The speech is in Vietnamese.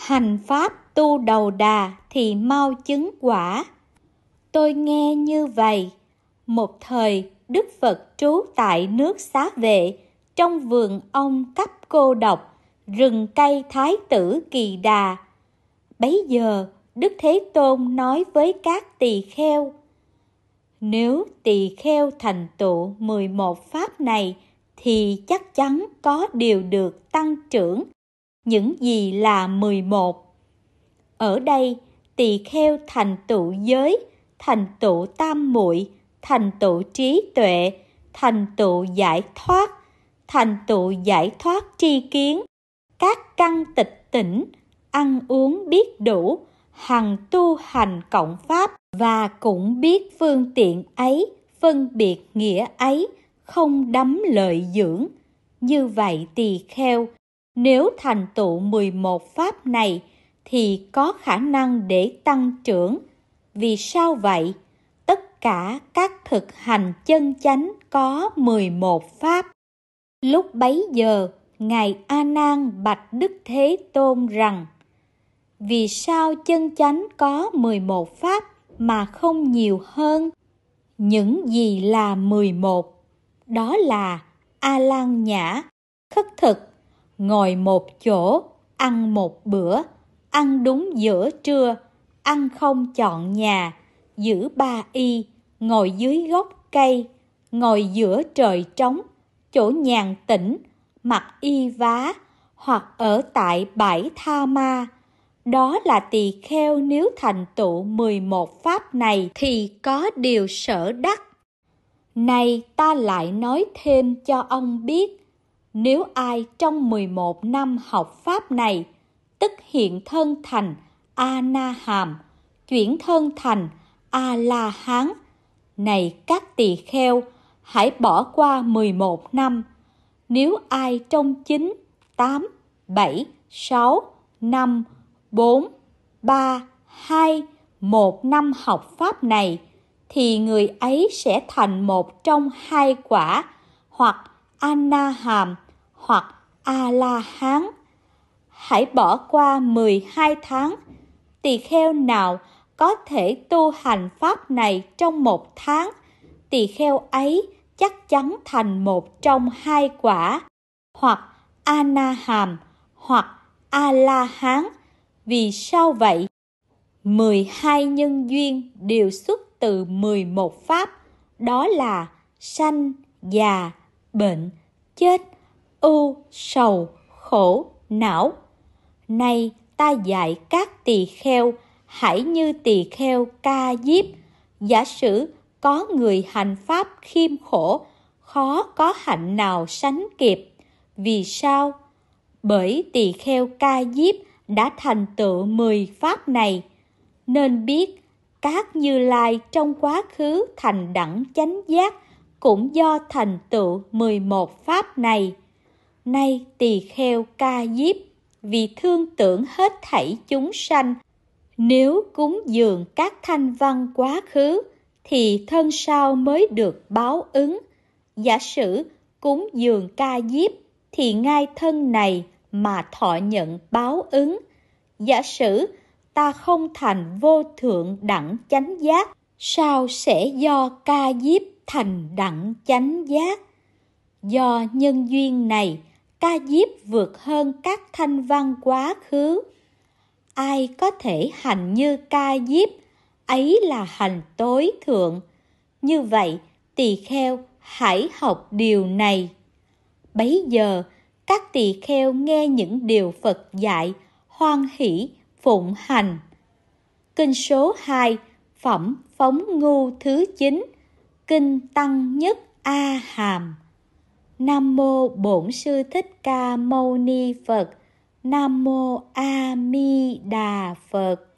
Hành pháp tu đầu đà thì mau chứng quả. Tôi nghe như vậy. Một thời Đức Phật trú tại nước Xá Vệ, trong vườn ông cấp cô độc, rừng cây Thái tử Kỳ Đà. Bấy giờ Đức Thế Tôn nói với các tỳ kheo: nếu tỳ kheo thành tựu 11 pháp này thì chắc chắn có điều được tăng trưởng. Những gì là 11? Ở đây tỳ kheo thành tựu giới, thành tựu tam muội, thành tựu trí tuệ, thành tựu giải thoát tri kiến, các căn tịch tỉnh, ăn uống biết đủ, hằng tu hành cộng pháp, và cũng biết phương tiện ấy, phân biệt nghĩa ấy, không đắm lợi dưỡng. Như vậy tỳ kheo, nếu thành tựu 11 pháp này thì có khả năng để tăng trưởng. Vì sao vậy? Tất cả các thực hành chân chánh có 11 pháp. Lúc bấy giờ, Ngài A Nan bạch Đức Thế Tôn rằng: vì sao chân chánh có 11 pháp mà không nhiều hơn? Những gì là 11? Đó là A Lan nhã, khất thực, ngồi một chỗ, ăn một bữa, ăn đúng giữa trưa, ăn không chọn nhà, giữ 3 y, ngồi dưới gốc cây, ngồi giữa trời trống, chỗ nhàn tĩnh, mặc y vá, hoặc ở tại bãi Tha Ma. Đó là tỳ kheo nếu thành tựu 11 pháp này thì có điều sở đắc. Này ta lại nói thêm cho ông biết, nếu ai trong 11 năm học pháp này, tức hiện thân thành A-na-hàm, chuyển thân thành A-la-hán. Này các tỳ kheo, hãy bỏ qua 11 năm. Nếu ai trong 9, 8, 7, 6, 5, 4, 3, 2, 1 năm học pháp này, thì người ấy sẽ thành một trong hai quả, hoặc A-na-hàm, hoặc A-la-hán. Hãy bỏ qua 12 tháng. Tỳ kheo nào có thể tu hành pháp này trong 1 tháng, tỳ kheo ấy chắc chắn thành một trong hai quả, hoặc A-na-hàm, hoặc A-la-hán. Vì sao vậy? 12 nhân duyên đều xuất từ 11 pháp, đó là sanh, già, bệnh, chết, ưu, sầu, khổ, não. Nay ta dạy các tỳ kheo, hãy như tỳ kheo Ca Diếp. Giả sử có người hành pháp khiêm khổ, khó có hạnh nào sánh kịp. Vì sao? Bởi tỳ kheo Ca Diếp đã thành tựu 10 pháp này, nên biết các Như Lai trong quá khứ thành đẳng chánh giác cũng do thành tựu 11 pháp này. Nay tỳ kheo Ca Diếp, vì thương tưởng hết thảy chúng sanh, nếu cúng dường các thanh văn quá khứ thì thân sau mới được báo ứng. Giả sử cúng dường Ca Diếp thì ngay thân này mà thọ nhận báo ứng. Giả sử ta không thành vô thượng đẳng chánh giác, sao sẽ do Ca Diếp thành đẳng chánh giác? Do nhân duyên này, Ca Diếp vượt hơn các thanh văn quá khứ. Ai có thể hành như Ca Diếp, ấy là hành tối thượng. Như vậy, tỳ kheo hãy học điều này. Bấy giờ, các tỳ kheo nghe những điều Phật dạy, hoan hỷ phụng hành. Kinh số 2, Phẩm Phóng Ngu thứ 9, Kinh Tăng Nhất A Hàm. Nam mô Bổn Sư Thích Ca Mâu Ni Phật. Nam mô A Di Đà Phật.